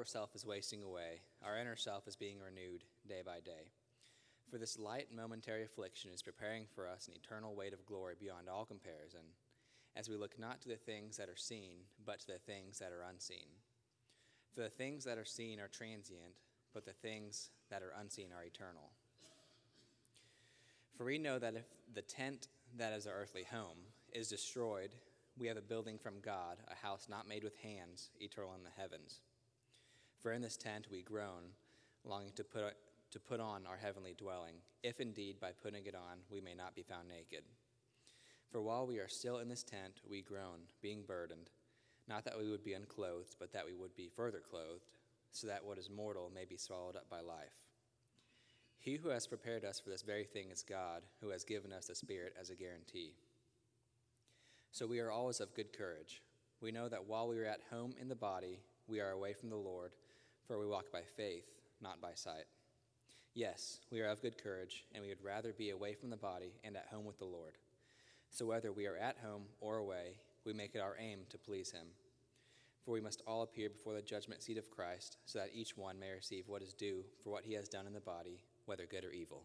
self is wasting away, our inner self is being renewed day by day. For this light and momentary affliction is preparing for us an eternal weight of glory beyond all comparison, as we look not to the things that are seen, but to the things that are unseen. For the things that are seen are transient, but the things that are unseen are eternal. For we know that if the tent that is our earthly home is destroyed, we have a building from God, a house not made with hands, eternal in the heavens. For in this tent we groan, longing to put on our heavenly dwelling, if indeed by putting it on we may not be found naked. For while we are still in this tent, we groan, being burdened, not that we would be unclothed, but that we would be further clothed, so that what is mortal may be swallowed up by life. He who has prepared us for this very thing is God, who has given us the Spirit as a guarantee. So we are always of good courage. We know that while we are at home in the body, we are away from the Lord, for we walk by faith, not by sight. Yes, we are of good courage, and we would rather be away from the body and at home with the Lord. So whether we are at home or away, we make it our aim to please him. For we must all appear before the judgment seat of Christ, so that each one may receive what is due for what he has done in the body, whether good or evil.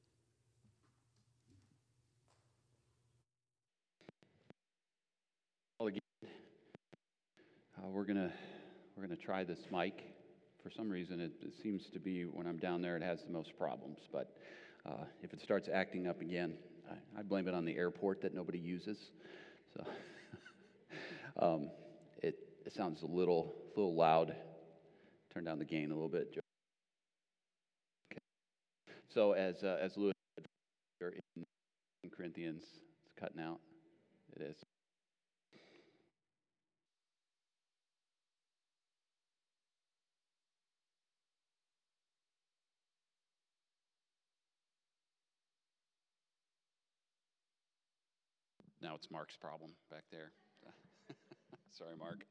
Again, we're gonna try this mic. For some reason, it seems to be when I'm down there, it has the most problems. But if it starts acting up again, I blame it on the airport that nobody uses. So it sounds a little loud. Turn down the gain a little bit, Joe. Okay. So as Lewis said in Corinthians, it's cutting out. It is. Now it's Mark's problem back there. Sorry, Mark.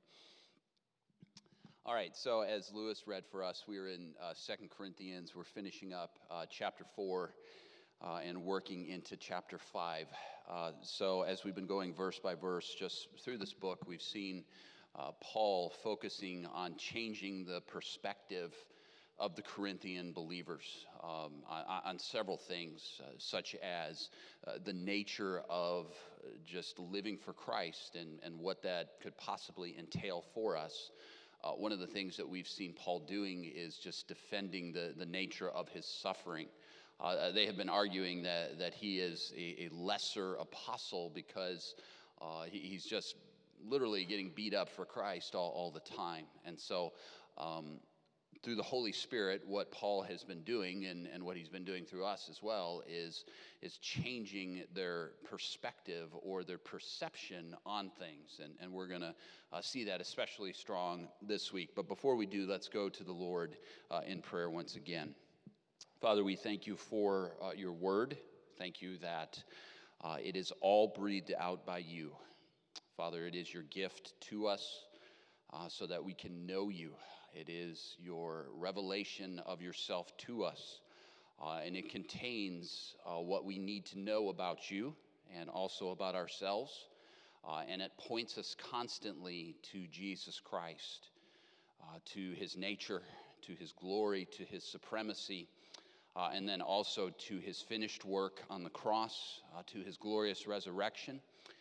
All right, so as Lewis read for us, we are in 2 Corinthians. We're finishing up chapter 4 and working into chapter 5. So as we've been going verse by verse just through this book, we've seen Paul focusing on changing the perspective of the Corinthian believers on several things, such as the nature of just living for Christ and what that could possibly entail for us. One of the things that we've seen Paul doing is just defending the nature of his suffering. They have been arguing that he is a lesser apostle because he's just literally getting beat up for Christ all the time. And so through the Holy Spirit, what Paul has been doing and what he's been doing through us as well is changing their perspective or their perception on things. And we're going to see that especially strong this week. But before we do, let's go to the Lord in prayer once again. Father, we thank you for your word. Thank you that it is all breathed out by you. Father, it is your gift to us so that we can know you. It is your revelation of yourself to us, and it contains what we need to know about you and also about ourselves, and it points us constantly to Jesus Christ, to his nature, to his glory, to his supremacy, and then also to his finished work on the cross, to his glorious resurrection,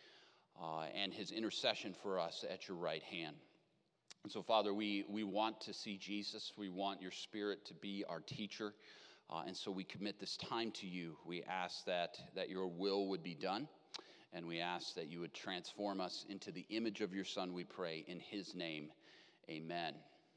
and his intercession for us at your right hand. And so, Father, we want to see Jesus. We want your Spirit to be our teacher. And so we commit this time to you. We ask that your will would be done. And we ask that you would transform us into the image of your Son, we pray. In his name, amen.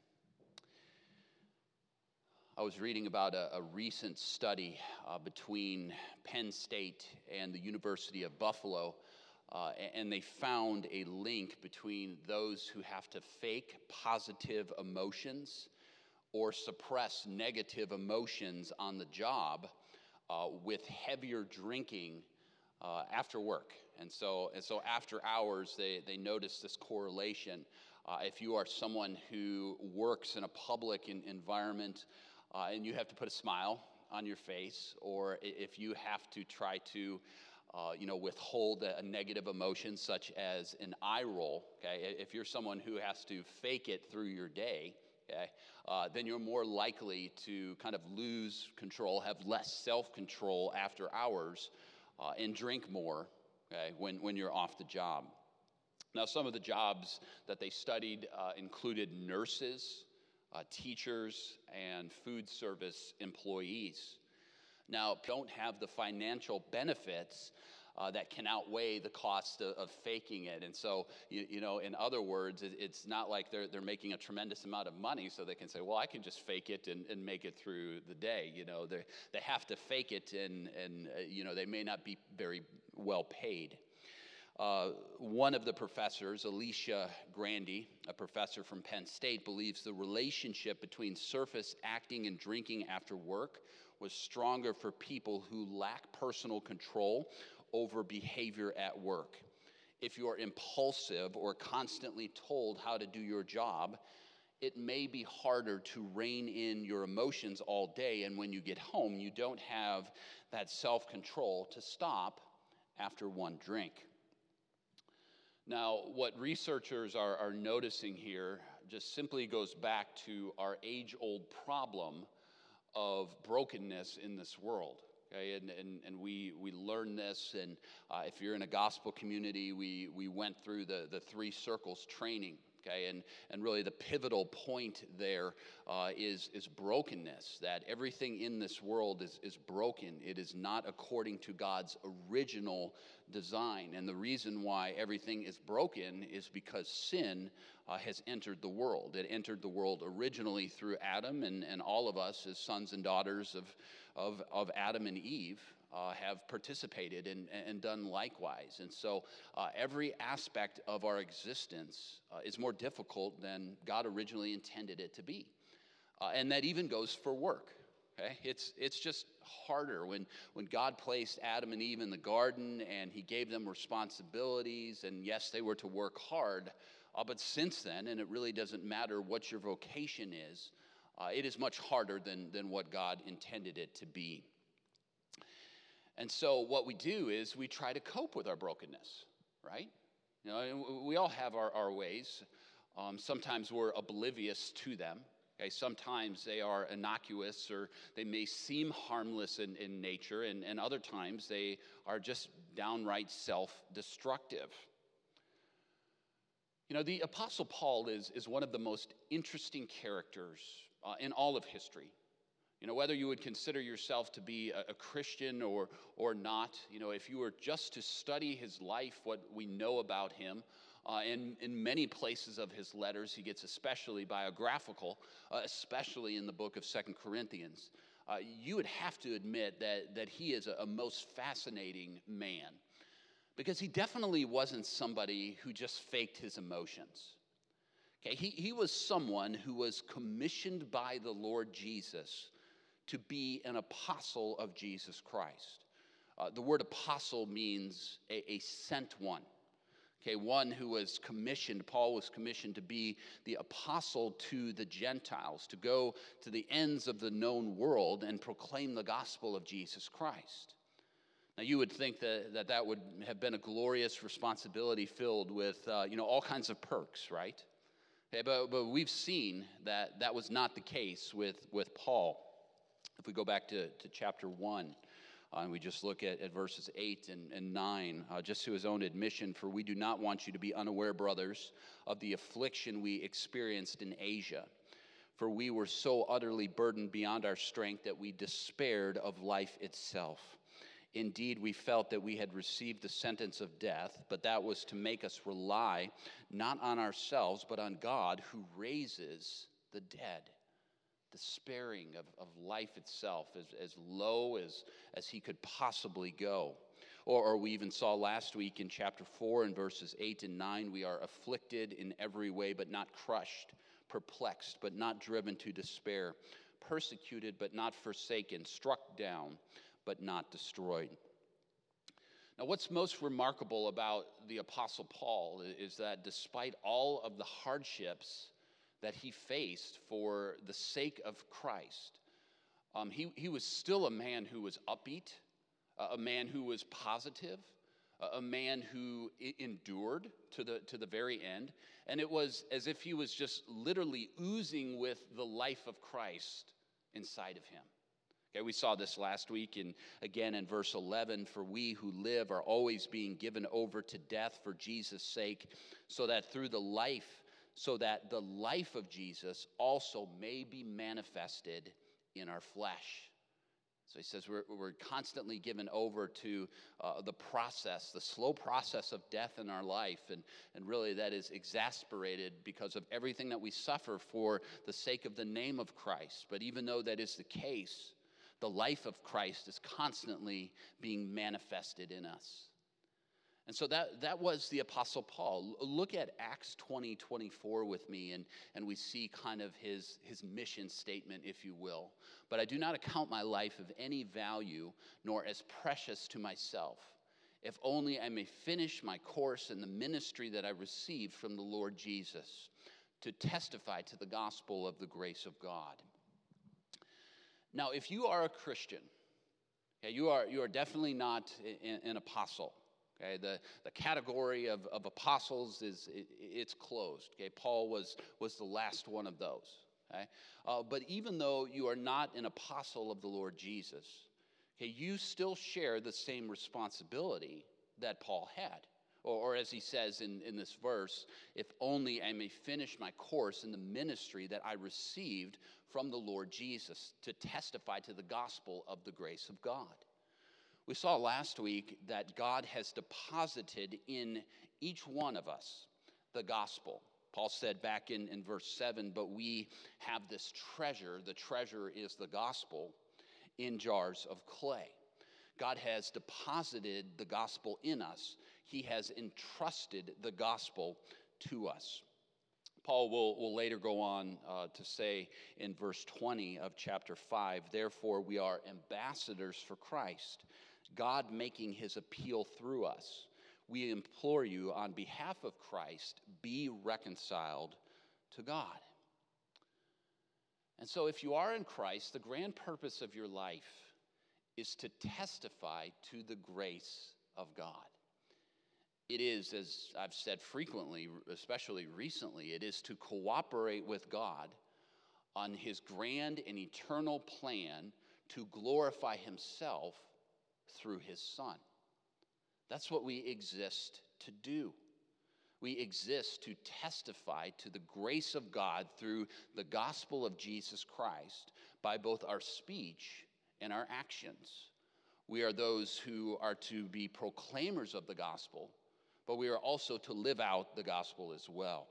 I was reading about a recent study between Penn State and the University of Buffalo. And they found a link between those who have to fake positive emotions or suppress negative emotions on the job with heavier drinking after work. And so after hours, they noticed this correlation. If you are someone who works in a public environment and you have to put a smile on your face, or if you have to try to withhold a negative emotion such as an eye roll, okay? If you're someone who has to fake it through your day, okay, then you're more likely to kind of lose control, have less self-control after hours, and drink more, okay, when you're off the job. Now, some of the jobs that they studied included nurses, teachers, and food service employees. Now, don't have the financial benefits that can outweigh the cost of faking it. And so, in other words, it's not like they're making a tremendous amount of money so they can say, well, I can just fake it and make it through the day. They have to fake it, and they may not be very well paid. One of the professors, Alicia Grandy, a professor from Penn State, believes the relationship between surface acting and drinking after work was stronger for people who lack personal control over behavior at work. If you're impulsive or constantly told how to do your job, it may be harder to rein in your emotions all day, and when you get home, you don't have that self-control to stop after one drink. Now, what researchers are noticing here just simply goes back to our age-old problem of brokenness in this world. Okay, and we learn this, and if you're in a gospel community, we went through the 3 circles training. Okay, and really the pivotal point there is brokenness, that everything in this world is broken. It is not according to God's original design. And the reason why everything is broken is because sin has entered the world. It entered the world originally through Adam, and all of us as sons and daughters of Adam and Eve have participated and done likewise. And so every aspect of our existence is more difficult than God originally intended it to be. And that even goes for work. Okay? It's just harder. When God placed Adam and Eve in the garden and he gave them responsibilities, and yes, they were to work hard, but since then, and it really doesn't matter what your vocation is, it is much harder than what God intended it to be. And so what we do is we try to cope with our brokenness, right? We all have our ways. Sometimes we're oblivious to them. Okay? Sometimes they are innocuous, or they may seem harmless in nature, and other times they are just downright self-destructive. The Apostle Paul is one of the most interesting characters in all of history. Whether you would consider yourself to be a Christian or not, if you were just to study his life, what we know about him, and in many places of his letters, he gets especially biographical, especially in the book of 2 Corinthians. You would have to admit that he is a most fascinating man, because he definitely wasn't somebody who just faked his emotions. Okay, he was someone who was commissioned by the Lord Jesus to be an apostle of Jesus Christ. The word apostle means a sent one. Okay, one who was commissioned. Paul was commissioned to be the apostle to the Gentiles, to go to the ends of the known world and proclaim the gospel of Jesus Christ. Now, you would think that would have been a glorious responsibility filled with all kinds of perks, right? Okay, but we've seen that was not the case with Paul. If we go back to chapter 1, and we just look at verses 8 and 9, just to his own admission, for we do not want you to be unaware, brothers, of the affliction we experienced in Asia. For we were so utterly burdened beyond our strength that we despaired of life itself. Indeed, we felt that we had received the sentence of death, but that was to make us rely not on ourselves, but on God who raises the dead. Despairing of life itself, as low as he could possibly go. Or we even saw last week in chapter 4 in verses 8 and 9, we are afflicted in every way but not crushed, perplexed but not driven to despair, persecuted but not forsaken, struck down but not destroyed. Now, what's most remarkable about the Apostle Paul is that despite all of the hardships that he faced for the sake of Christ, he was still a man who was upbeat, a man who was positive, a man who endured to the very end, and it was as if he was just literally oozing with the life of Christ inside of him. Okay, we saw this last week, and again in verse 11, for we who live are always being given over to death for Jesus' sake, so that the life of Jesus also may be manifested in our flesh. So he says we're constantly given over to the slow process of death in our life, and really that is exasperated because of everything that we suffer for the sake of the name of Christ. But even though that is the case, the life of Christ is constantly being manifested in us. And so that was the Apostle Paul. Look at Acts 20:24 with me, and we see kind of his mission statement, if you will. But I do not account my life of any value, nor as precious to myself, if only I may finish my course in the ministry that I received from the Lord Jesus, to testify to the gospel of the grace of God. Now, if you are a Christian, okay, you are definitely not an apostle. Okay, the category of apostles it's closed. Okay, Paul was the last one of those. Okay, but even though you are not an apostle of the Lord Jesus, okay, you still share the same responsibility that Paul had. Or as he says in this verse, if only I may finish my course in the ministry that I received from the Lord Jesus, to testify to the gospel of the grace of God. We saw last week that God has deposited in each one of us the gospel. Paul said back in verse 7, but we have this treasure, the treasure is the gospel, in jars of clay. God has deposited the gospel in us. He has entrusted the gospel to us. Paul will later go on to say in verse 20 of chapter 5, therefore we are ambassadors for Christ, God making his appeal through us. We implore you on behalf of Christ, be reconciled to God. And so if you are in Christ, the grand purpose of your life is to testify to the grace of God. It is, as I've said frequently, especially recently, it is to cooperate with God on his grand and eternal plan to glorify himself through his Son. That's what we exist to do. We exist to testify to the grace of God through the gospel of Jesus Christ by both our speech and our actions. We are those who are to be proclaimers of the gospel, but we are also to live out the gospel as well.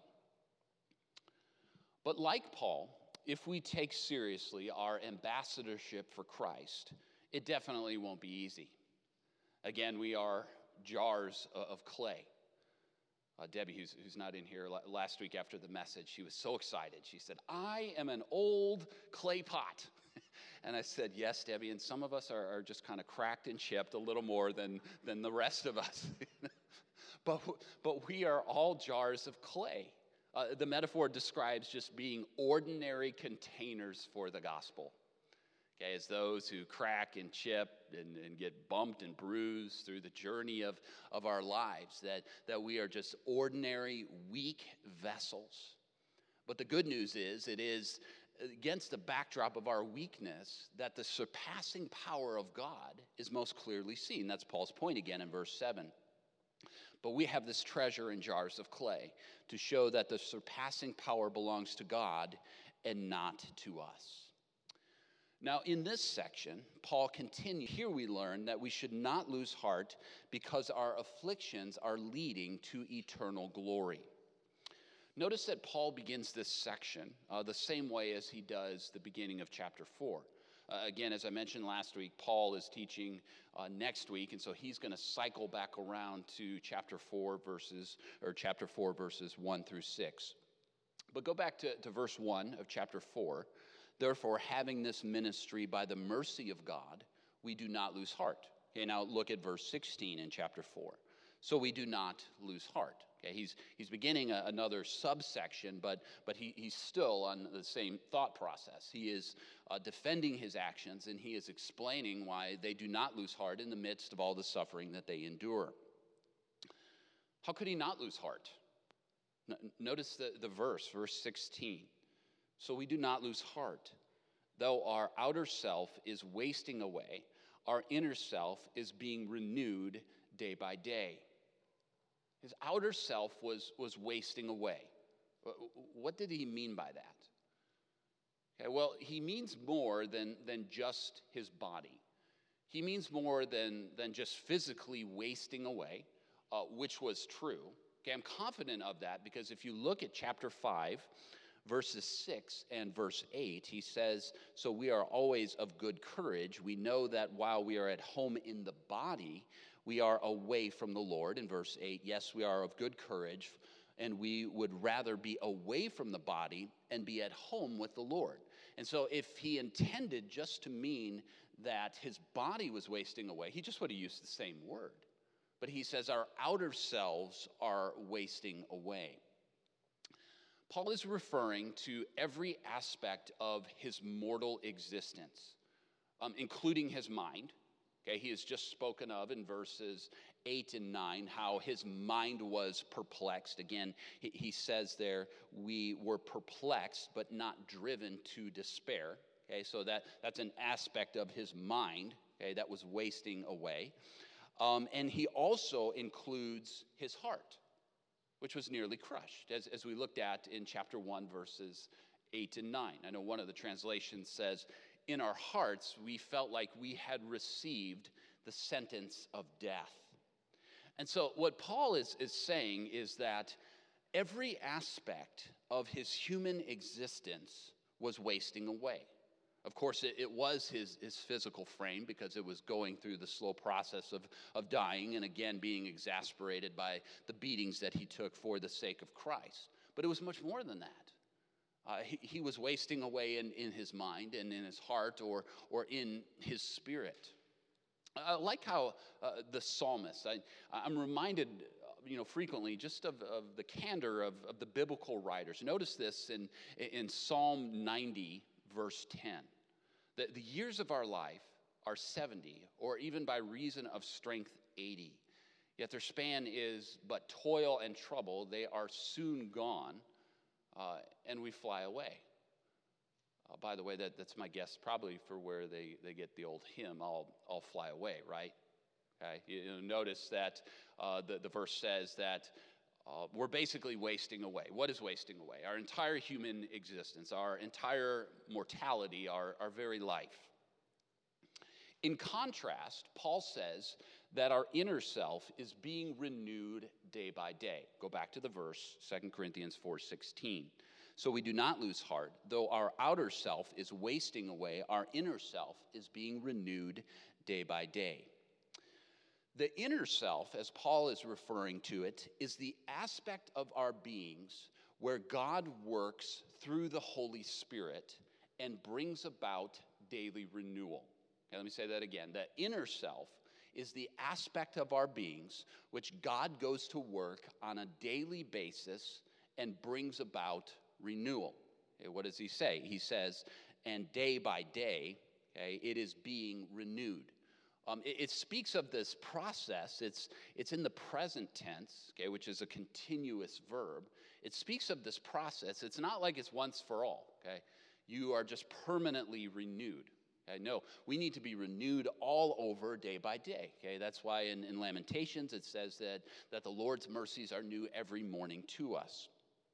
But like Paul, if we take seriously our ambassadorship for Christ, it definitely won't be easy. Again, we are jars of clay. Debbie, who's not in here, last week after the message, she was so excited. She said, I am an old clay pot. And I said, yes, Debbie, and some of us are just kind of cracked and chipped a little more than the rest of us. But we are all jars of clay. The metaphor describes just being ordinary containers for the gospel. Okay, as those who crack and chip and get bumped and bruised through the journey of our lives, that we are just ordinary, weak vessels. But the good news is, it is against the backdrop of our weakness that the surpassing power of God is most clearly seen. That's Paul's point again in verse 7. But we have this treasure in jars of clay to show that the surpassing power belongs to God and not to us. Now, in this section, Paul continues. Here we learn that we should not lose heart because our afflictions are leading to eternal glory. Notice that Paul begins this section the same way as he does the beginning of chapter 4. Again, as I mentioned last week, Paul is teaching next week, and so he's going to cycle back around to chapter 4 verses 1 through 6. But go back to verse 1 of chapter 4. Therefore, having this ministry by the mercy of God, we do not lose heart. Okay, now look at verse 16 in chapter 4. So we do not lose heart. Okay, he's beginning another subsection, but he's still on the same thought process. He is defending his actions, and he is explaining why they do not lose heart in the midst of all the suffering that they endure. How could he not lose heart? Notice the verse 16. So we do not lose heart. Though our outer self is wasting away, our inner self is being renewed day by day. His outer self was wasting away. What did he mean by that? Okay, well, he means more than just his body. He means more than just physically wasting away, which was true. Okay, I'm confident of that because if you look at chapter 5, verses 6 and verse 8, he says, so we are always of good courage. We know that while we are at home in the body, we are away from the Lord. In verse 8, yes, we are of good courage, and we would rather be away from the body and be at home with the Lord. And so if he intended just to mean that his body was wasting away, he just would have used the same word. But he says our outer selves are wasting away. Paul is referring to every aspect of his mortal existence, including his mind. Okay, he has just spoken of in verses 8 and 9 how his mind was perplexed. Again, he says there, we were perplexed but not driven to despair. Okay, so that's an aspect of his mind, okay, that was wasting away. And he also includes his heart, which was nearly crushed, as we looked at in chapter 1, verses 8 and 9. I know one of the translations says, in our hearts, we felt like we had received the sentence of death. And so what Paul is saying is that every aspect of his human existence was wasting away. Of course, it was his physical frame because it was going through the slow process of dying and again being exasperated by the beatings that he took for the sake of Christ. But it was much more than that. He was wasting away in his mind and in his heart or in his spirit. I like how the psalmist, I'm reminded frequently just of the candor of the biblical writers. Notice this in Psalm 90, verse 10. The years of our life are 70, or even by reason of strength 80. Yet their span is but toil and trouble. They are soon gone, and we fly away. By the way, that's my guess probably for where they get the old hymn, I'll fly away, right? Okay. Notice that the verse says that we're basically wasting away. What is wasting away? Our entire human existence, our entire mortality, our very life. In contrast, Paul says that our inner self is being renewed day by day. Go back to the verse, 2 Corinthians 4:16. So we do not lose heart. Though our outer self is wasting away, our inner self is being renewed day by day. The inner self, as Paul is referring to it, is the aspect of our beings where God works through the Holy Spirit and brings about daily renewal. Okay, let me say that again. The inner self is the aspect of our beings which God goes to work on a daily basis and brings about renewal. Okay, what does he say? He says, and day by day, okay, it is being renewed. It speaks of this process. It's in the present tense, okay, which is a continuous verb. It speaks of this process. It's not like it's once for all, okay? You are just permanently renewed. Okay? No, we need to be renewed all over day by day, okay? That's why in Lamentations it says that the Lord's mercies are new every morning to us.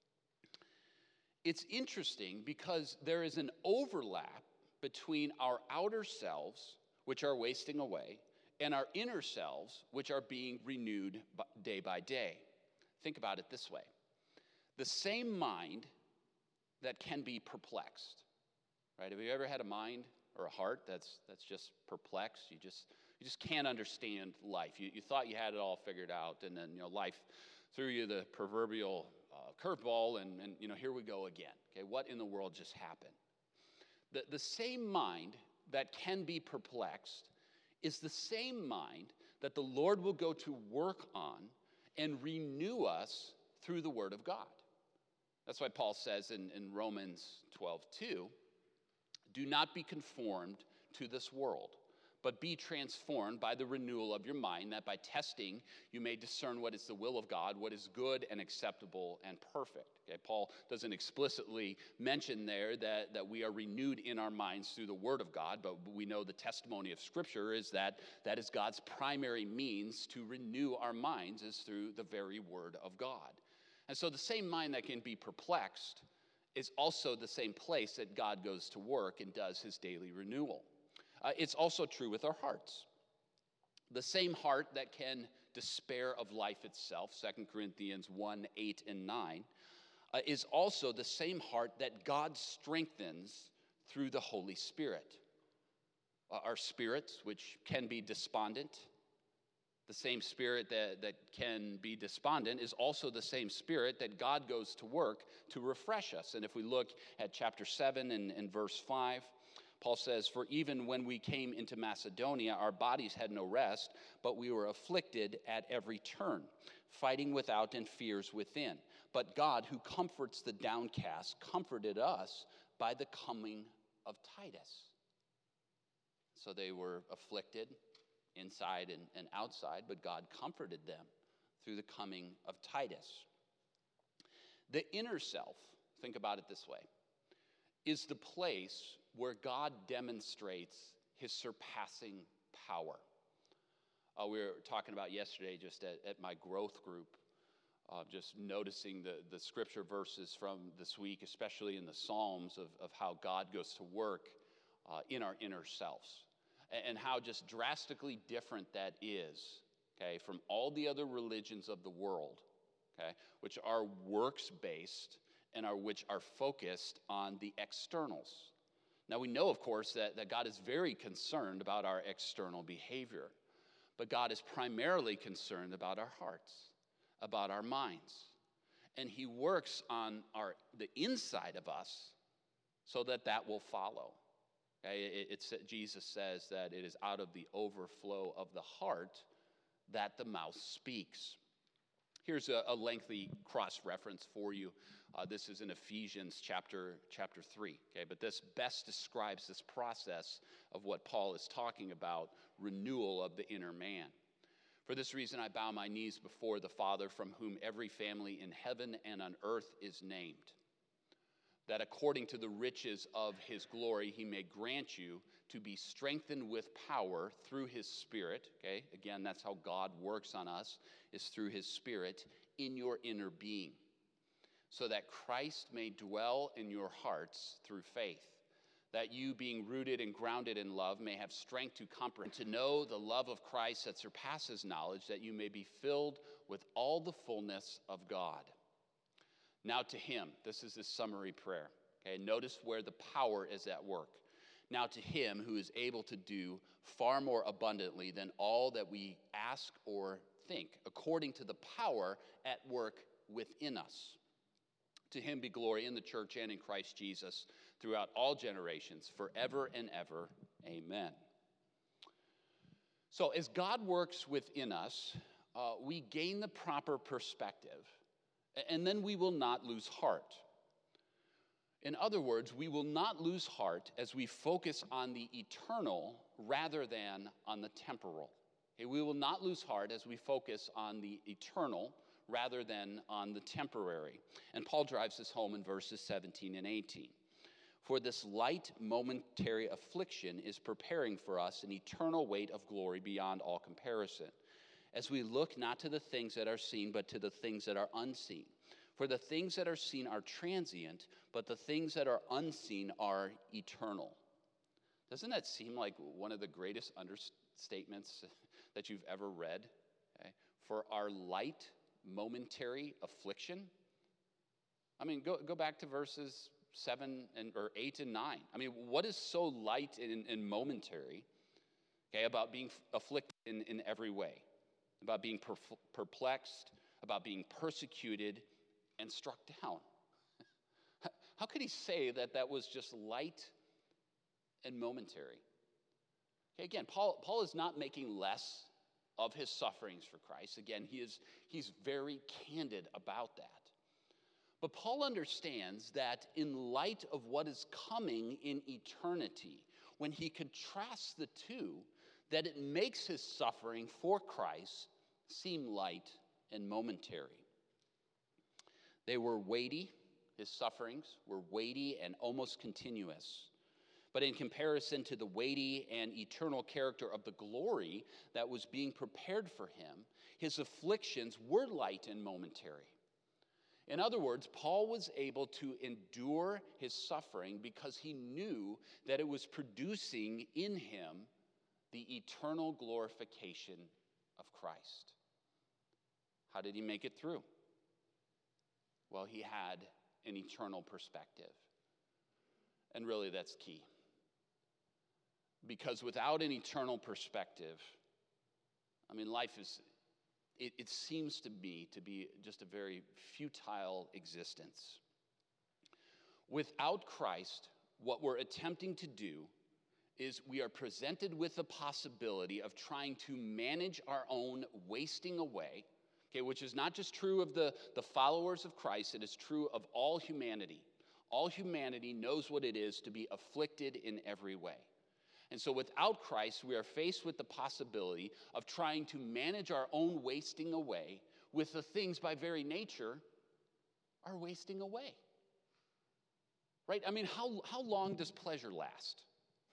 It's interesting because there is an overlap between our outer selves, which are wasting away, and our inner selves, which are being renewed day by day. Think about it this way. The same mind that can be perplexed, right? Have you ever had a mind or a heart that's just perplexed? You just can't understand life. You thought you had it all figured out, and then life threw you the proverbial curveball, and here we go again. Okay, what in the world just happened? The same mind that can be perplexed is the same mind that the Lord will go to work on and renew us through the Word of God. That's why Paul says in Romans 12:2, do not be conformed to this world, but be transformed by the renewal of your mind, that by testing you may discern what is the will of God, what is good and acceptable and perfect. Okay, Paul doesn't explicitly mention there that we are renewed in our minds through the Word of God, but we know the testimony of Scripture is that is God's primary means to renew our minds is through the very Word of God. And so the same mind that can be perplexed is also the same place that God goes to work and does his daily renewal. It's also true with our hearts. The same heart that can despair of life itself, 2 Corinthians 1, 8, and 9, is also the same heart that God strengthens through the Holy Spirit. Our spirits, which can be despondent, the same spirit that can be despondent is also the same spirit that God goes to work to refresh us. And if we look at chapter 7 and verse 5, Paul says, "For even when we came into Macedonia, our bodies had no rest, but we were afflicted at every turn, fighting without and fears within. But God, who comforts the downcast, comforted us by the coming of Titus." So they were afflicted inside and outside, but God comforted them through the coming of Titus. The inner self, think about it this way, is the place where God demonstrates his surpassing power. We were talking about yesterday just at my growth group, just noticing the scripture verses from this week, especially in the Psalms, of how God goes to work in our inner selves, and how just drastically different that is, okay, from all the other religions of the world, okay, which are works-based and which are focused on the externals. Now, we know, of course, that God is very concerned about our external behavior, but God is primarily concerned about our hearts, about our minds, and he works on the inside of us so that will follow. Okay, Jesus says that it is out of the overflow of the heart that the mouth speaks. Here's a lengthy cross-reference for you. This is in Ephesians chapter 3. Okay, but this best describes this process of what Paul is talking about, renewal of the inner man. "For this reason I bow my knees before the Father, from whom every family in heaven and on earth is named, that according to the riches of his glory he may grant you to be strengthened with power through his Spirit." Okay, again, that's how God works on us, is through his Spirit in your inner being, so that Christ may dwell in your hearts through faith, that you, being rooted and grounded in love, may have strength to comprehend, to know the love of Christ that surpasses knowledge, that you may be filled with all the fullness of God. Now to him, this is the summary prayer. Okay, notice where the power is at work. Now to him who is able to do far more abundantly than all that we ask or think, according to the power at work within us. To him be glory in the church and in Christ Jesus throughout all generations, forever and ever. Amen. So as God works within us, we gain the proper perspective, and then we will not lose heart. In other words, we will not lose heart as we focus on the eternal rather than on the temporal. Okay, we will not lose heart as we focus on the eternal rather than on the temporary. And Paul drives this home in verses 17 and 18. "For this light momentary affliction is preparing for us an eternal weight of glory beyond all comparison, as we look not to the things that are seen, but to the things that are unseen. For the things that are seen are transient, but the things that are unseen are eternal." Doesn't that seem like one of the greatest understatements that you've ever read? Okay? For our light momentary affliction. I mean, go back to verses 8 and 9. I mean, what is so light and momentary, okay, about being afflicted in every way? About being perplexed, about being persecuted and struck down. How could he say that was just light and momentary? Okay, again, Paul is not making less of his sufferings for Christ. Again, he's very candid about that. But Paul understands that in light of what is coming in eternity, when he contrasts the two, that it makes his suffering for Christ seem light and momentary. They were weighty. His sufferings were weighty and almost continuous. But in comparison to the weighty and eternal character of the glory that was being prepared for him, his afflictions were light and momentary. In other words, Paul was able to endure his suffering because he knew that it was producing in him the eternal glorification of Christ. How did he make it through? Well, he had an eternal perspective. And really, that's key. Because without an eternal perspective, life is, it seems to me to be just a very futile existence. Without Christ, what we're attempting to do is we are presented with the possibility of trying to manage our own wasting away, okay, which is not just true of the followers of Christ, it is true of all humanity. All humanity knows what it is to be afflicted in every way. And so without Christ, we are faced with the possibility of trying to manage our own wasting away with the things by very nature are wasting away. Right? How long does pleasure last?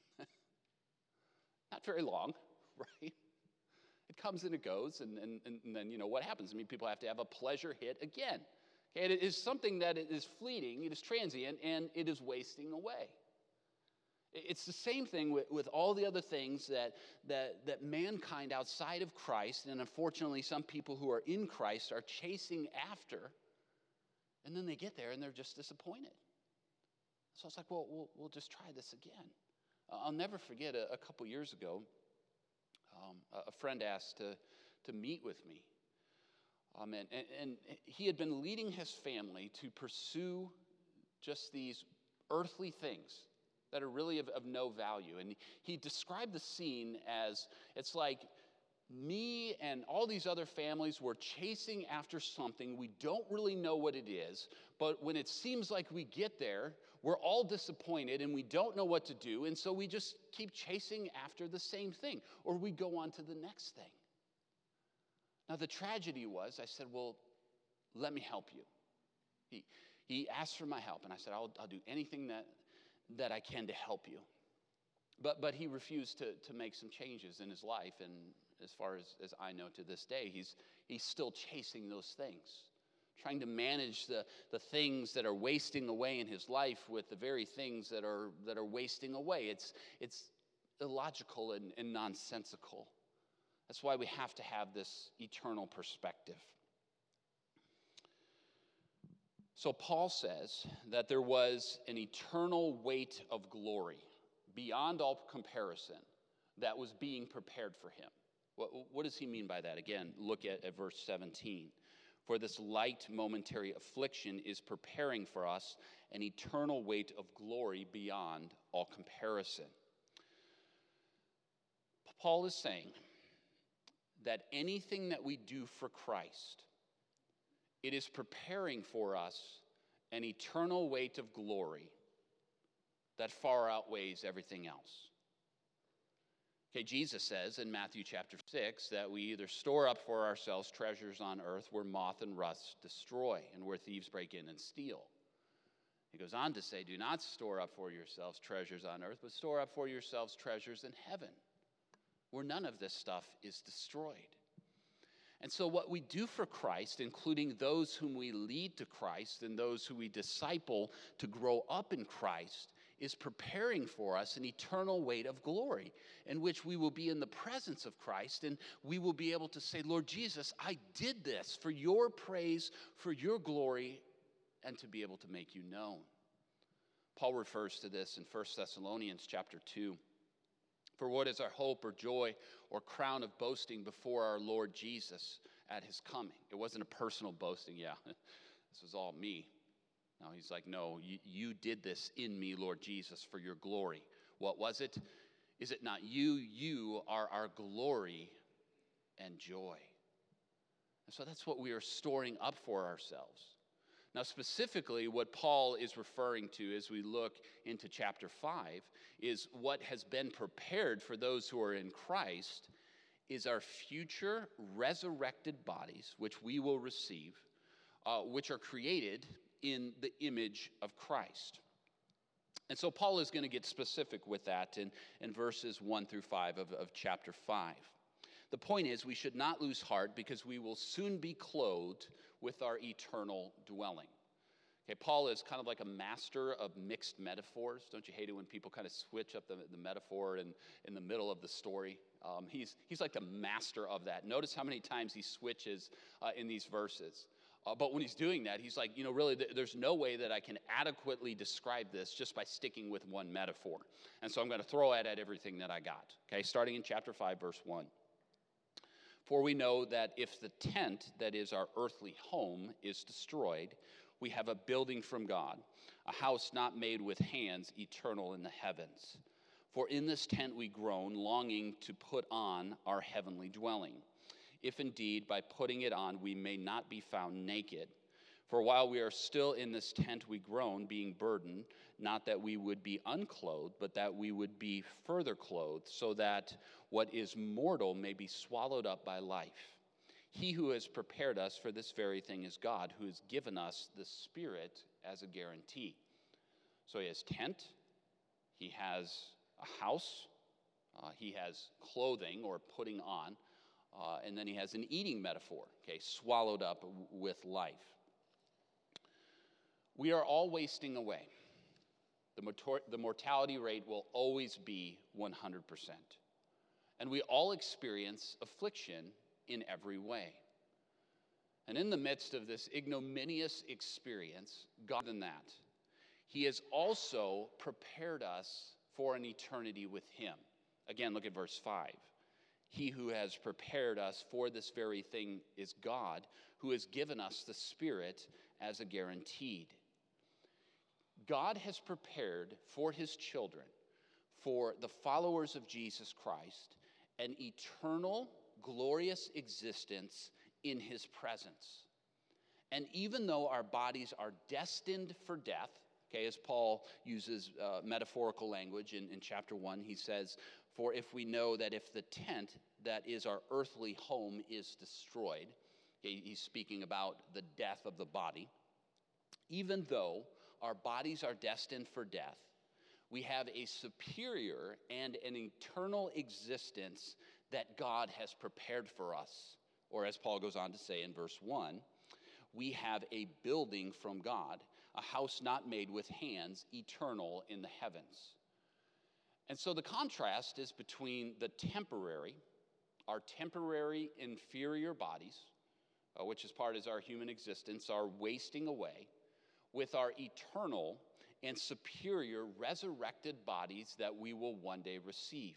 Not very long, right? It comes and it goes, and then, what happens? People have to have a pleasure hit again. Okay, it is something that is fleeting, it is transient, and it is wasting away. It's the same thing with all the other things that mankind outside of Christ, and unfortunately some people who are in Christ are chasing after, and then they get there and they're just disappointed. So it's like, well, we'll just try this again. I'll never forget a couple years ago, a friend asked to meet with me. And he had been leading his family to pursue just these earthly things that are really of no value. And he described the scene as, it's like me and all these other families were chasing after something. We don't really know what it is, but when it seems like we get there, we're all disappointed and we don't know what to do, and so we just keep chasing after the same thing, or we go on to the next thing. Now, the tragedy was, I said, well, let me help you. He asked for my help, and I said, I'll do anything that I can to help you. But he refused to make some changes in his life, and as far as I know to this day, he's still chasing those things, trying to manage the things that are wasting away in his life with the very things that are wasting away. It's illogical and nonsensical. That's why we have to have this eternal perspective. So Paul says that there was an eternal weight of glory beyond all comparison that was being prepared for him. What does he mean by that? Again, look at verse 17. For this light momentary affliction is preparing for us an eternal weight of glory beyond all comparison. Paul is saying that anything that we do for Christ, it is preparing for us an eternal weight of glory that far outweighs everything else. Okay, Jesus says in Matthew chapter 6 that we either store up for ourselves treasures on earth where moth and rust destroy and where thieves break in and steal. He goes on to say, do not store up for yourselves treasures on earth, but store up for yourselves treasures in heaven, where none of this stuff is destroyed. And so what we do for Christ, including those whom we lead to Christ and those who we disciple to grow up in Christ, is preparing for us an eternal weight of glory in which we will be in the presence of Christ, and we will be able to say, Lord Jesus, I did this for your praise, for your glory, and to be able to make you known. Paul refers to this in 1 Thessalonians chapter 2. For what is our hope or joy or crown of boasting before our Lord Jesus at his coming? It wasn't a personal boasting, this was all me. No, he's like, no, you did this in me, Lord Jesus, for your glory. What was it? Is it not you? You are our glory and joy. And so that's what we are storing up for ourselves. Now, specifically, what Paul is referring to as we look into chapter 5 is what has been prepared for those who are in Christ is our future resurrected bodies, which we will receive, which are created in the image of Christ. And so Paul is going to get specific with that in verses 1 through 5 of chapter 5. The point is, we should not lose heart because we will soon be clothed with our eternal dwelling. Okay, Paul is kind of like a master of mixed metaphors. Don't you hate it when people kind of switch up the metaphor in the middle of the story? He's like the master of that. Notice how many times he switches in these verses. But when he's doing that, he's like, really, there's no way that I can adequately describe this just by sticking with one metaphor. And so I'm going to throw at everything that I got. Okay, starting in chapter 5, verse 1. For we know that if the tent, that is our earthly home, is destroyed, we have a building from God, a house not made with hands, eternal in the heavens. For in this tent we groan, longing to put on our heavenly dwelling, if indeed by putting it on we may not be found naked. For while we are still in this tent we groan, being burdened, not that we would be unclothed, but that we would be further clothed, so that what is mortal may be swallowed up by life. He who has prepared us for this very thing is God, who has given us the Spirit as a guarantee. So he has tent, he has a house, he has clothing or putting on, and then he has an eating metaphor, okay, swallowed up with life. We are all wasting away. The mortality rate will always be 100%. And we all experience affliction in every way. And in the midst of this ignominious experience, God than that, he has also prepared us for an eternity with him. Again, look at verse 5. He who has prepared us for this very thing is God, who has given us the Spirit as a guaranteed. God has prepared for his children, for the followers of Jesus Christ, an eternal, glorious existence in his presence. And even though our bodies are destined for death, okay, as Paul uses metaphorical language in chapter 1, he says, for if we know that if the tent that is our earthly home is destroyed, okay, he's speaking about the death of the body, even though our bodies are destined for death, we have a superior and an eternal existence that God has prepared for us. Or as Paul goes on to say in verse 1, we have a building from God, a house not made with hands, eternal in the heavens. And so the contrast is between our temporary inferior bodies, which is part of our human existence, are wasting away, with our eternal and superior resurrected bodies that we will one day receive.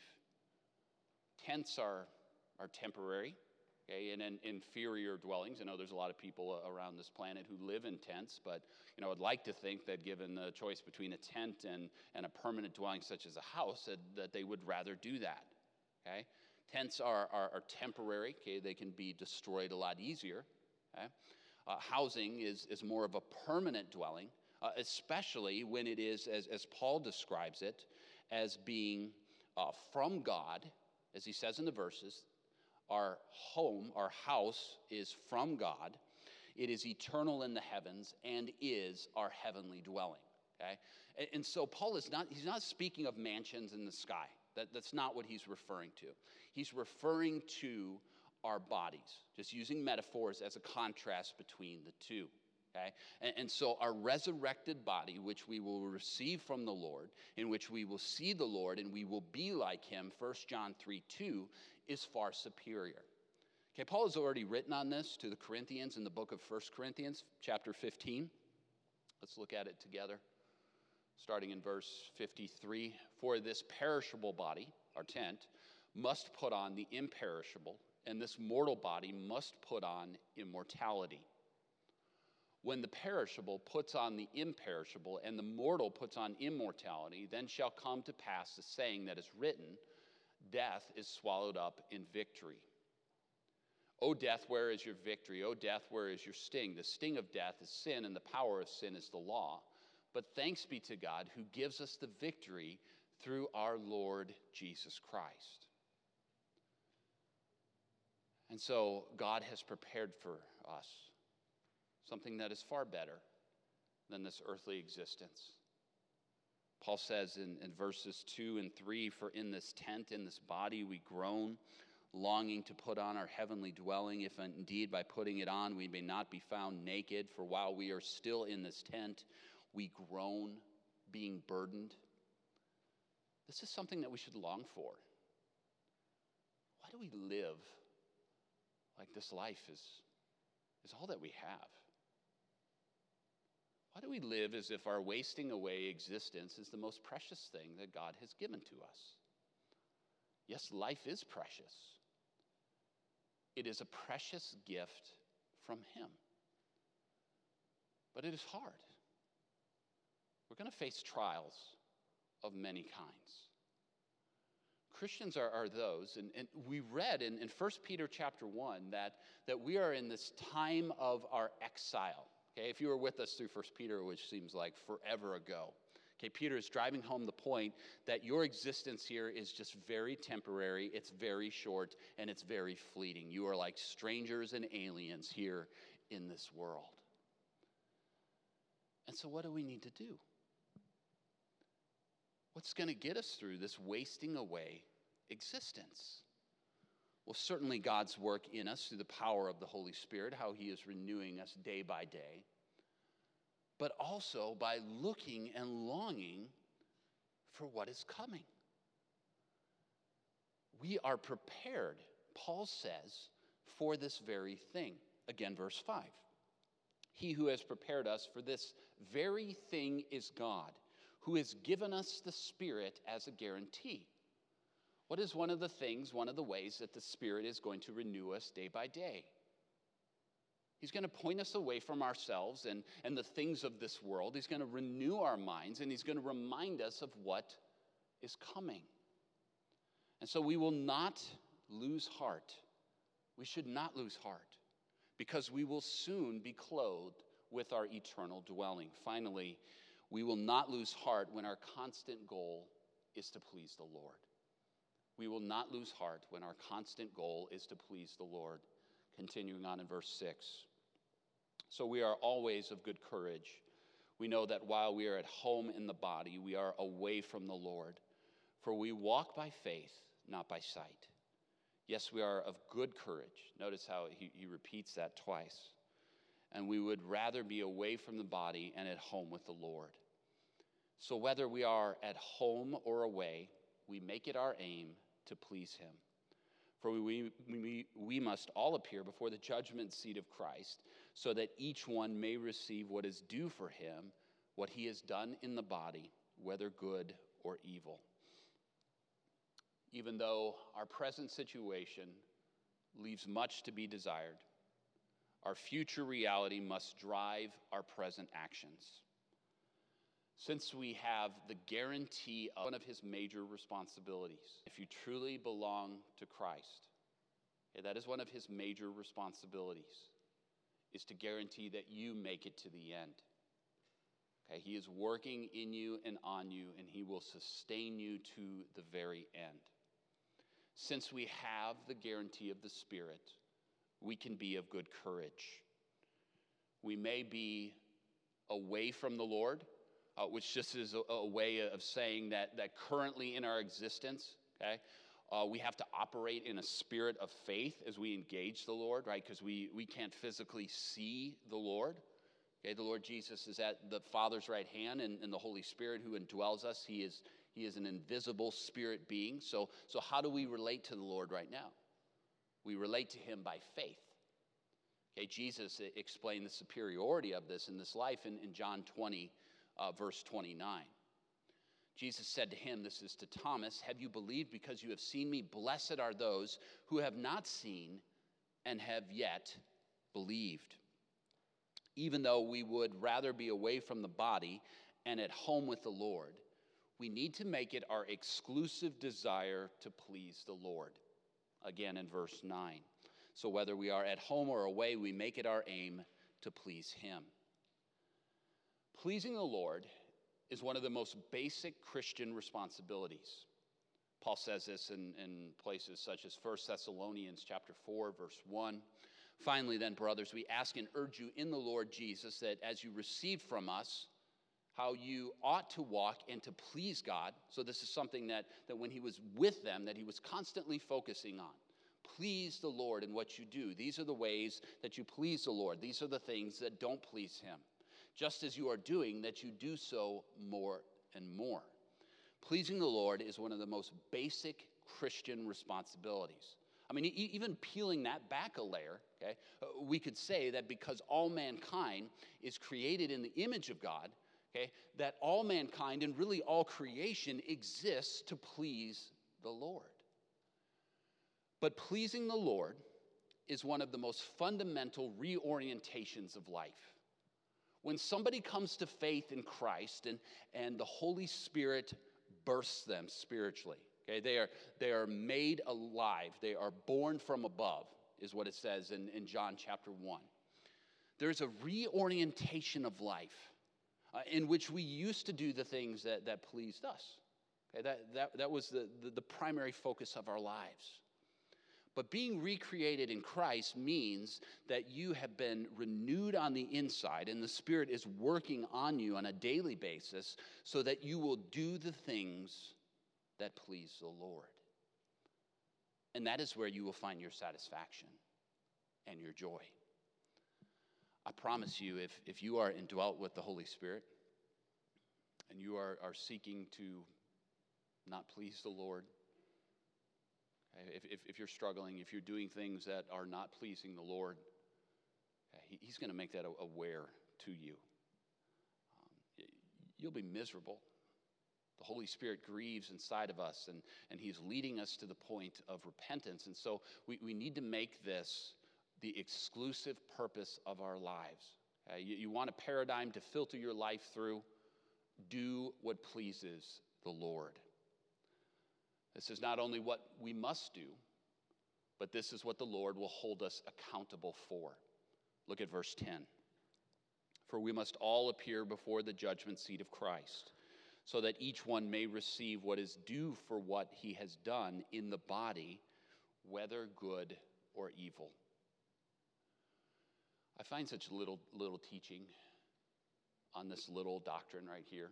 Tents are temporary, okay, and inferior dwellings. I know there's a lot of people around this planet who live in tents, but I'd like to think that given the choice between a tent and a permanent dwelling such as a house, that they would rather do that. Okay, tents are temporary. Okay, they can be destroyed a lot easier. Okay, housing is more of a permanent dwelling, especially when it is, as Paul describes it, as being from God, as he says in the verses. Our home, our house is from God. It is eternal in the heavens and is our heavenly dwelling. Okay? And so Paul he's not speaking of mansions in the sky. That's not what he's referring to. He's referring to our bodies, just using metaphors as a contrast between the two. Okay? And so our resurrected body, which we will receive from the Lord, in which we will see the Lord and we will be like him, 1 John 3:2, is far superior. Okay, Paul has already written on this to the Corinthians in the book of 1 Corinthians, chapter 15. Let's look at it together, starting in verse 53. For this perishable body, our tent, must put on the imperishable, and this mortal body must put on immortality. When the perishable puts on the imperishable, and the mortal puts on immortality, then shall come to pass the saying that is written, death is swallowed up in victory. O death, where is your victory? O death, where is your sting? The sting of death is sin, and the power of sin is the law. But thanks be to God who gives us the victory through our Lord Jesus Christ. And so God has prepared for us something that is far better than this earthly existence. Paul says in verses 2 and 3, for in this tent, in this body, we groan, longing to put on our heavenly dwelling, if indeed by putting it on we may not be found naked. For while we are still in this tent, we groan, being burdened. This is something that we should long for. Why do we live like this life is all that we have? Why do we live as if our wasting away existence is the most precious thing that God has given to us? Yes, life is precious. It is a precious gift from Him. But it is hard. We're going to face trials of many kinds. Christians are those, and we read in 1 Peter chapter 1 that we are in this time of our exile. Okay, if you were with us through 1 Peter, which seems like forever ago, okay, Peter is driving home the point that your existence here is just very temporary, it's very short, and it's very fleeting. You are like strangers and aliens here in this world. And so what do we need to do? What's going to get us through this wasting away existence? Well, certainly God's work in us through the power of the Holy Spirit, how He is renewing us day by day, but also by looking and longing for what is coming. We are prepared, Paul says, for this very thing. Again, verse 5. He who has prepared us for this very thing is God, who has given us the Spirit as a guarantee. What is one of the ways that the Spirit is going to renew us day by day? He's going to point us away from ourselves and the things of this world. He's going to renew our minds, and He's going to remind us of what is coming. And so we will not lose heart. We should not lose heart, because we will soon be clothed with our eternal dwelling. Finally, we will not lose heart when our constant goal is to please the Lord. We will not lose heart when our constant goal is to please the Lord. Continuing on in verse 6. So we are always of good courage. We know that while we are at home in the body, we are away from the Lord. For we walk by faith, not by sight. Yes, we are of good courage. Notice how he repeats that twice. And we would rather be away from the body and at home with the Lord. So whether we are at home or away, we make it our aim to please Him. For we must all appear before the judgment seat of Christ, so that each one may receive what is due for him, what he has done in the body, whether good or evil. Even though our present situation leaves much to be desired, our future reality must drive our present actions. Since we have the guarantee of one of His major responsibilities, if you truly belong to Christ, that is one of His major responsibilities, is to guarantee that you make it to the end. Okay, He is working in you and on you, and He will sustain you to the very end. Since we have the guarantee of the Spirit, we can be of good courage. We may be away from the Lord, which just is a way of saying that currently in our existence, okay, we have to operate in a spirit of faith as we engage the Lord, right? Because we can't physically see the Lord. Okay, the Lord Jesus is at the Father's right hand, and the Holy Spirit who indwells us, He is an invisible spirit being. So how do we relate to the Lord right now? We relate to Him by faith. Okay, Jesus explained the superiority of this in this life in John 20, verse 29. Jesus said to him, this is to Thomas, have you believed because you have seen me? Blessed are those who have not seen and have yet believed. Even though we would rather be away from the body and at home with the Lord, we need to make it our exclusive desire to please the Lord. Again in verse 9. So whether we are at home or away, we make it our aim to please him. Pleasing the Lord is one of the most basic Christian responsibilities. Paul says this in places such as 1 Thessalonians chapter 4, verse 1. Finally, then, brothers, we ask and urge you in the Lord Jesus that as you received from us how you ought to walk and to please God. So this is something that when he was with them, that he was constantly focusing on. Please the Lord in what you do. These are the ways that you please the Lord. These are the things that don't please him. Just as you are doing, that you do so more and more. Pleasing the Lord is one of the most basic Christian responsibilities. I mean, even peeling that back a layer, okay, we could say that because all mankind is created in the image of God, okay, that all mankind and really all creation exists to please the Lord. But pleasing the Lord is one of the most fundamental reorientations of life. When somebody comes to faith in Christ and the Holy Spirit bursts them spiritually, okay, they are made alive. They are born from above, is what it says in John chapter 1. There's a reorientation of life in which we used to do the things that pleased us. Okay, that was the primary focus of our lives. But being recreated in Christ means that you have been renewed on the inside and the Spirit is working on you on a daily basis so that you will do the things that please the Lord. And that is where you will find your satisfaction and your joy. I promise you, if you are indwelt with the Holy Spirit and you are seeking to not please the Lord, if you're struggling, if you're doing things that are not pleasing the Lord, he's going to make that aware to you. You'll be miserable. The Holy Spirit grieves inside of us, and he's leading us to the point of repentance. And so we need to make this the exclusive purpose of our lives. You want a paradigm to filter your life through? Do what pleases the Lord. This is not only what we must do, but this is what the Lord will hold us accountable for. Look at verse 10. For we must all appear before the judgment seat of Christ, so that each one may receive what is due for what he has done in the body, whether good or evil. I find such little teaching on this little doctrine right here.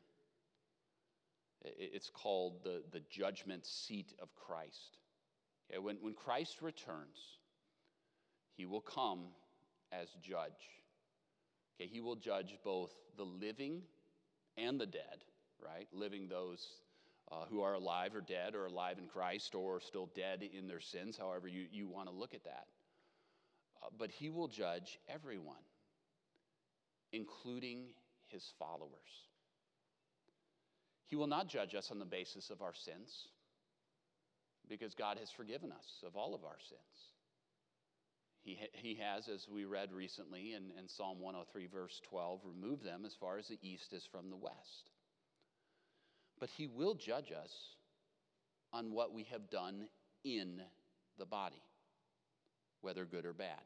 It's called the judgment seat of Christ. Okay, when Christ returns, he will come as judge. Okay, he will judge both the living and the dead, right? Living those who are alive or dead, or alive in Christ, or still dead in their sins, however you want to look at that. But he will judge everyone, including his followers. He will not judge us on the basis of our sins, because God has forgiven us of all of our sins. He has, as we read recently in Psalm 103, verse 12, removed them as far as the east is from the west. But he will judge us on what we have done in the body, whether good or bad.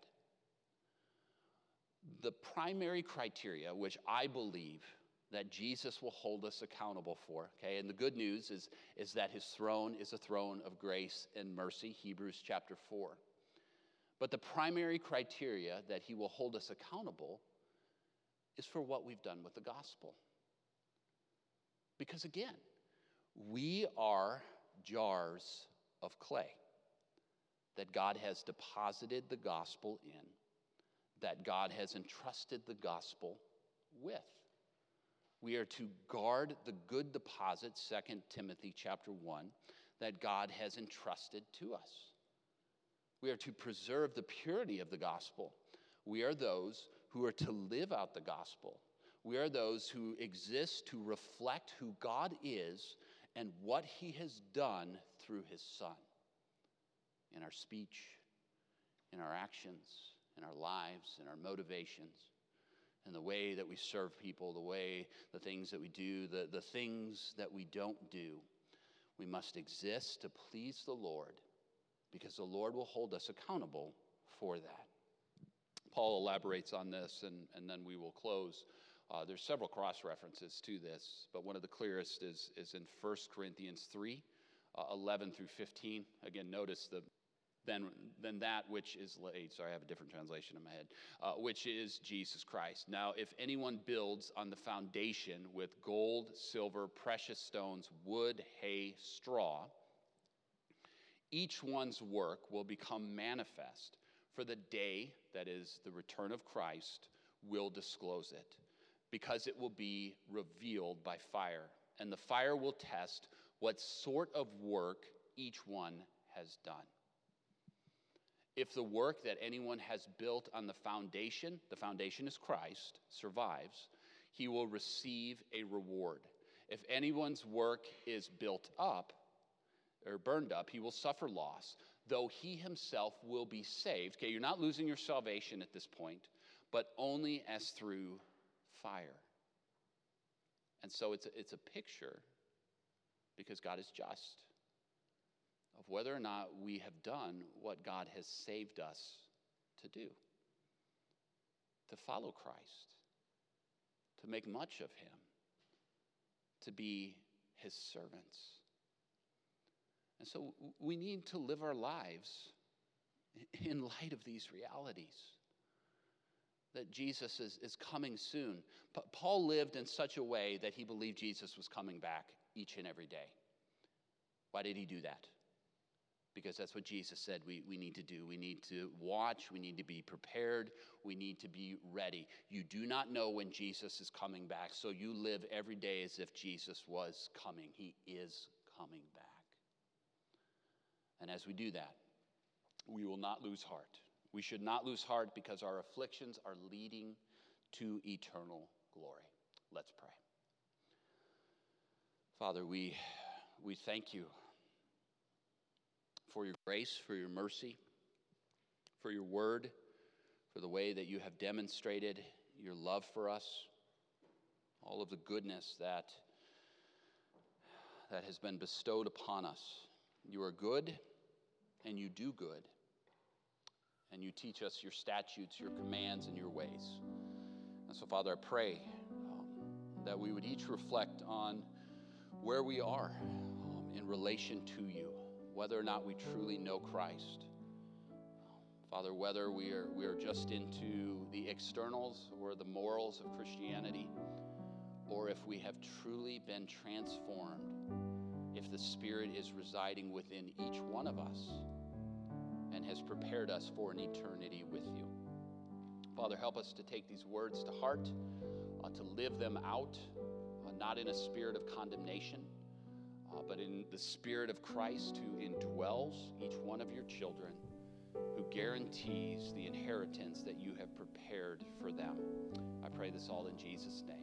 The primary criteria, which I believe that Jesus will hold us accountable for, okay? And the good news is that his throne is a throne of grace and mercy, Hebrews chapter 4. But the primary criteria that he will hold us accountable is for what we've done with the gospel. Because again, we are jars of clay that God has deposited the gospel in, that God has entrusted the gospel with. We are to guard the good deposit, 2 Timothy chapter 1, that God has entrusted to us. We are to preserve the purity of the gospel. We are those who are to live out the gospel. We are those who exist to reflect who God is and what he has done through his Son. In our speech, in our actions, in our lives, in our motivations, in the way that we serve people, the things that we do, the things that we don't do. We must exist to please the Lord, because the Lord will hold us accountable for that. Paul elaborates on this, and then we will close. There's several cross-references to this, but one of the clearest is in 1 Corinthians 3, 11 through 15. Again, notice then that which is laid, sorry, I have a different translation in my head, which is Jesus Christ. Now, if anyone builds on the foundation with gold, silver, precious stones, wood, hay, straw, each one's work will become manifest, for the day, that is the return of Christ, will disclose it, because it will be revealed by fire, and the fire will test what sort of work each one has done. If the work that anyone has built on the foundation is Christ, survives, he will receive a reward. If anyone's work is built up or burned up, he will suffer loss, though he himself will be saved. Okay, you're not losing your salvation at this point, but only as through fire. And so it's a picture, because God is just, of whether or not we have done what God has saved us to do, to follow Christ, to make much of him, to be his servants. And so we need to live our lives in light of these realities, that Jesus is coming soon. Paul lived in such a way that he believed Jesus was coming back each and every day. Why did he do that? Because that's what Jesus said we need to do. We need to watch. We need to be prepared. We need to be ready. You do not know when Jesus is coming back, so you live every day as if Jesus was coming. He is coming back. And as we do that, we will not lose heart. We should not lose heart, because our afflictions are leading to eternal glory. Let's pray. Father, we thank you for your grace, for your mercy, for your word, for the way that you have demonstrated your love for us, all of the goodness that has been bestowed upon us. You are good, and you do good, and you teach us your statutes, your commands, and your ways. And so, Father, I pray that we would each reflect on where we are in relation to you, whether or not we truly know Christ. Father, whether we are just into the externals or the morals of Christianity, or if we have truly been transformed, if the Spirit is residing within each one of us and has prepared us for an eternity with you. Father, help us to take these words to heart, to live them out, not in a spirit of condemnation, but in the Spirit of Christ who indwells each one of your children, who guarantees the inheritance that you have prepared for them. I pray this all in Jesus' name.